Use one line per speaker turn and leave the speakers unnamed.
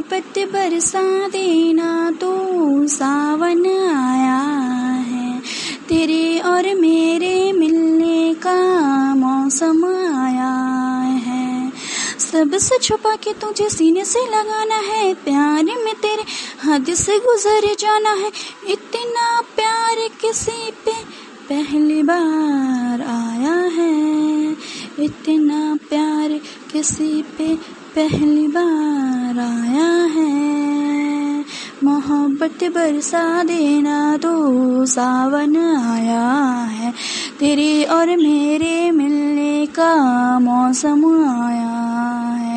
मोहब्बत बरसा देना तो सावन आया है, तेरे और मेरे मिलने का मौसम आया है। सबसे छुपा के तुझे सीने से लगाना है, प्यार में तेरे हद से गुजर जाना है। इतना प्यार किसी पे पहली बार आया है, इतना प्यार किसी पे पहली बार आया है। मोहब्बत बरसा देना तो सावन आया है, तेरे और मेरे मिलने का मौसम आया है।